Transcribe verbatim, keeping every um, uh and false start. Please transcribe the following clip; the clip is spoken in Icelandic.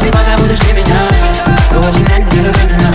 Если позову, ты жди меня. То очень медленно, любви меня.